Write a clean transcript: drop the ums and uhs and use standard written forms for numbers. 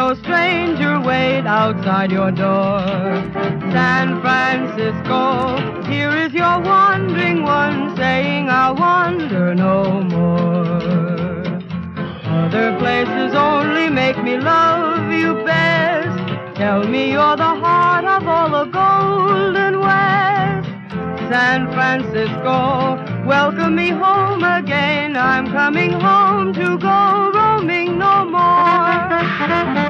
no stranger wait outside your door. San Francisco, here is your wandering one saying I'll wander no more. Other places only make me love you best. Tell me you're the heart of all the Golden West. San Francisco, welcome me home again. I'm coming home to go roaming no more.